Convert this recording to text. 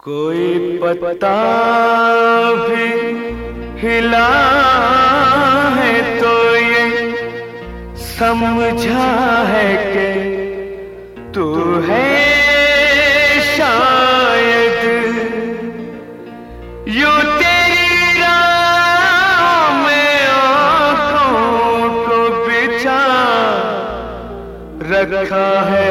कोई पत्ता भी हिला है तो ये समझा है कि तू है शायद। यूं तेरी राह में आँखों को बिछा रखा है